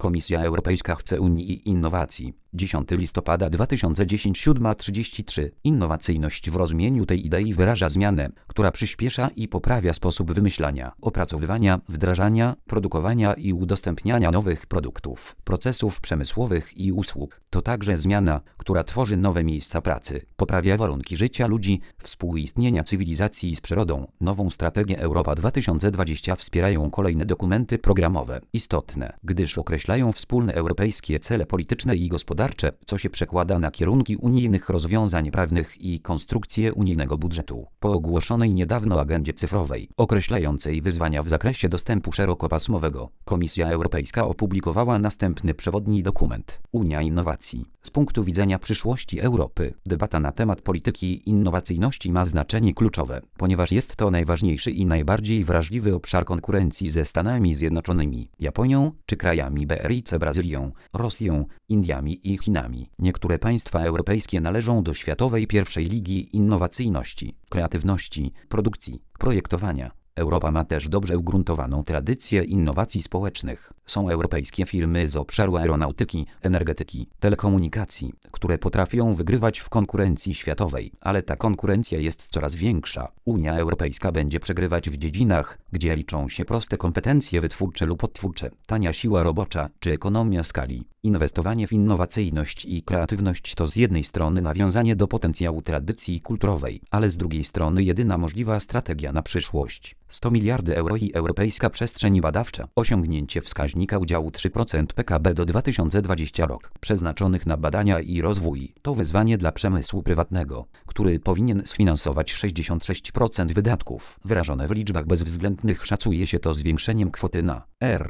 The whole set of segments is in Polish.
Komisja Europejska chce Unii i innowacji. 10 listopada 2010 7:33. Innowacyjność w rozumieniu tej idei wyraża zmianę, która przyspiesza i poprawia sposób wymyślania, opracowywania, wdrażania, produkowania i udostępniania nowych produktów, procesów przemysłowych i usług. To także zmiana, która tworzy nowe miejsca pracy, poprawia warunki życia ludzi, współistnienia cywilizacji z przyrodą. Nową strategię Europa 2020 wspierają kolejne dokumenty programowe, istotne, gdyż określają wspólne europejskie cele polityczne i gospodarcze, co się przekłada na kierunki unijnych rozwiązań prawnych i konstrukcję unijnego budżetu. Po ogłoszonej niedawno agendzie cyfrowej, określającej wyzwania w zakresie dostępu szerokopasmowego, Komisja Europejska opublikowała następny przewodni dokument – Unia Innowacji. Z punktu widzenia przyszłości Europy, debata na temat polityki innowacyjności ma znaczenie kluczowe, ponieważ jest to najważniejszy i najbardziej wrażliwy obszar konkurencji ze Stanami Zjednoczonymi, Japonią czy krajami BRIC, Brazylią, Rosją, Indiami i Chinami. Niektóre państwa europejskie należą do światowej pierwszej ligi innowacyjności, kreatywności, produkcji, projektowania. Europa ma też dobrze ugruntowaną tradycję innowacji społecznych. Są europejskie firmy z obszaru aeronautyki, energetyki, telekomunikacji, które potrafią wygrywać w konkurencji światowej, ale ta konkurencja jest coraz większa. Unia Europejska będzie przegrywać w dziedzinach, gdzie liczą się proste kompetencje wytwórcze lub odtwórcze, tania siła robocza czy ekonomia skali. Inwestowanie w innowacyjność i kreatywność to z jednej strony nawiązanie do potencjału tradycji kulturowej, ale z drugiej strony jedyna możliwa strategia na przyszłość. 100 miliardy euro i europejska przestrzeń badawcza, osiągnięcie wskaźnika udziału 3% PKB do 2020 rok, przeznaczonych na badania i rozwój, to wyzwanie dla przemysłu prywatnego, który powinien sfinansować 66% wydatków. Wyrażone w liczbach bezwzględnych szacuje się to zwiększeniem kwoty na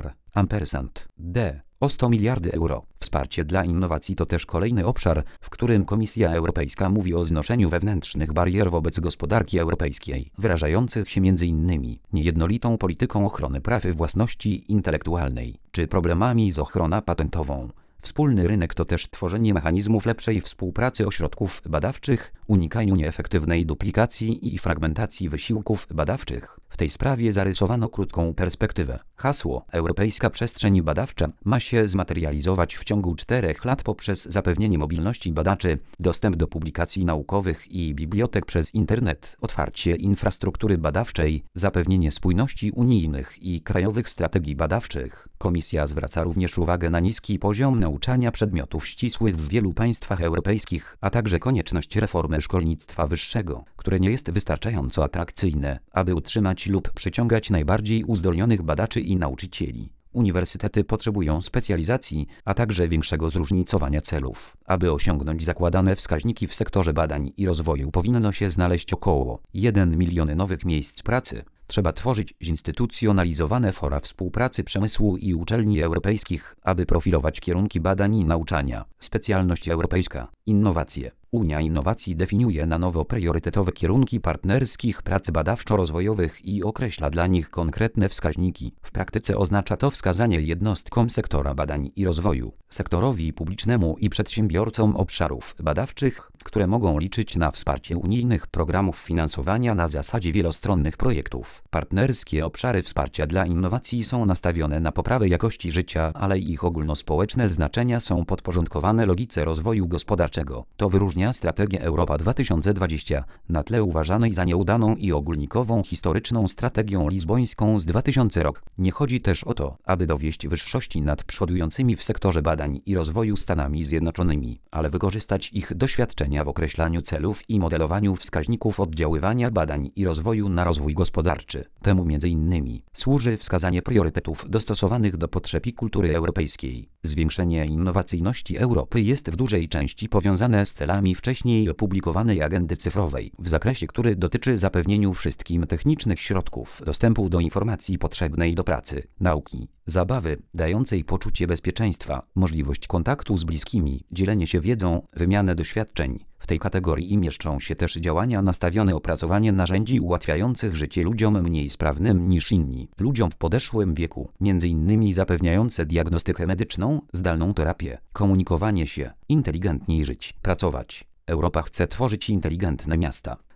D o 100 miliardy euro. Wsparcie dla innowacji to też kolejny obszar, w którym Komisja Europejska mówi o znoszeniu wewnętrznych barier wobec gospodarki europejskiej, wyrażających się m.in. niejednolitą polityką ochrony praw własności intelektualnej, czy problemami z ochroną patentową. Wspólny rynek to też tworzenie mechanizmów lepszej współpracy ośrodków badawczych, unikaniu nieefektywnej duplikacji i fragmentacji wysiłków badawczych. W tej sprawie zarysowano krótką perspektywę. Hasło Europejska Przestrzeń Badawcza ma się zmaterializować w ciągu 4 lat poprzez zapewnienie mobilności badaczy, dostęp do publikacji naukowych i bibliotek przez internet, otwarcie infrastruktury badawczej, zapewnienie spójności unijnych i krajowych strategii badawczych. Komisja zwraca również uwagę na niski poziom nauczania przedmiotów ścisłych w wielu państwach europejskich, a także konieczność reformy szkolnictwa wyższego, które nie jest wystarczająco atrakcyjne, aby utrzymać lub przyciągać najbardziej uzdolnionych badaczy i nauczycieli. Uniwersytety potrzebują specjalizacji, a także większego zróżnicowania celów. Aby osiągnąć zakładane wskaźniki w sektorze badań i rozwoju, powinno się znaleźć około 1 milion nowych miejsc pracy. Trzeba tworzyć zinstytucjonalizowane fora współpracy przemysłu i uczelni europejskich, aby profilować kierunki badań i nauczania. Specjalność europejska. Innowacje. Unia Innowacji definiuje na nowo priorytetowe kierunki partnerskich prac badawczo-rozwojowych i określa dla nich konkretne wskaźniki. W praktyce oznacza to wskazanie jednostkom sektora badań i rozwoju, sektorowi publicznemu i przedsiębiorcom obszarów badawczych, które mogą liczyć na wsparcie unijnych programów finansowania na zasadzie wielostronnych projektów. Partnerskie obszary wsparcia dla innowacji są nastawione na poprawę jakości życia, ale ich ogólnospołeczne znaczenia są podporządkowane logice rozwoju gospodarczego. To wyróżnia strategię Europa 2020 na tle uważanej za nieudaną i ogólnikową historyczną strategią lizbońską z 2000 rok. Nie chodzi też o to, aby dowieść wyższości nad przodującymi w sektorze badań i rozwoju Stanami Zjednoczonymi, ale wykorzystać ich doświadczenia w określaniu celów i modelowaniu wskaźników oddziaływania badań i rozwoju na rozwój gospodarczy. Temu m.in. służy wskazanie priorytetów dostosowanych do potrzeb i kultury europejskiej. Zwiększenie innowacyjności Europy jest w dużej części powiązane z celami wcześniej opublikowanej agendy cyfrowej, w zakresie, który dotyczy zapewnieniu wszystkim technicznych środków dostępu do informacji potrzebnej do pracy, nauki, zabawy, dającej poczucie bezpieczeństwa, możliwość kontaktu z bliskimi, dzielenie się wiedzą, wymianę doświadczeń. W tej kategorii mieszczą się też działania nastawione opracowanie narzędzi ułatwiających życie ludziom mniej sprawnym niż inni, ludziom w podeszłym wieku, m.in. zapewniające diagnostykę medyczną, zdalną terapię, komunikowanie się, inteligentniej żyć, pracować. Europa chce tworzyć inteligentne miasta.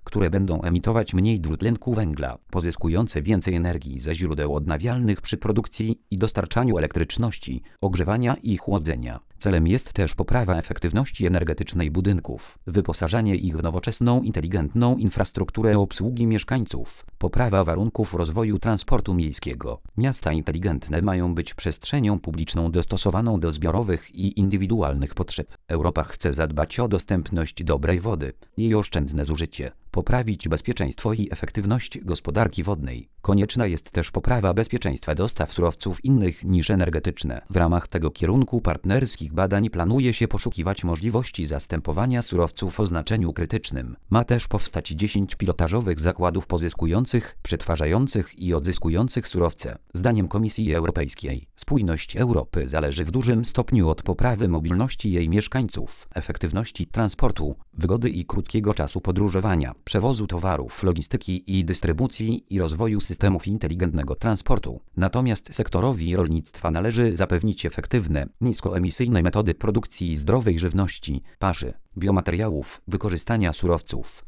które będą emitować mniej dwutlenku węgla, pozyskujące więcej energii ze źródeł odnawialnych przy produkcji i dostarczaniu elektryczności, ogrzewania i chłodzenia. Celem jest też poprawa efektywności energetycznej budynków, wyposażanie ich w nowoczesną, inteligentną infrastrukturę obsługi mieszkańców, poprawa warunków rozwoju transportu miejskiego. Miasta inteligentne mają być przestrzenią publiczną dostosowaną do zbiorowych i indywidualnych potrzeb. Europa chce zadbać o dostępność dobrej wody, jej oszczędne zużycie, poprawić bezpieczeństwo i efektywność gospodarki wodnej. Konieczna jest też poprawa bezpieczeństwa dostaw surowców innych niż energetyczne. W ramach tego kierunku partnerskich badań planuje się poszukiwać możliwości zastępowania surowców o znaczeniu krytycznym. Ma też powstać 10 pilotażowych zakładów pozyskujących, przetwarzających i odzyskujących surowce. Zdaniem Komisji Europejskiej, spójność Europy zależy w dużym stopniu od poprawy mobilności jej mieszkańców, efektywności transportu, wygody i krótkiego czasu podróżowania, przewozu towarów, logistyki i dystrybucji i rozwoju systemów inteligentnego transportu. Natomiast sektorowi rolnictwa należy zapewnić efektywne, niskoemisyjne metody produkcji zdrowej żywności, paszy, biomateriałów, wykorzystania surowców,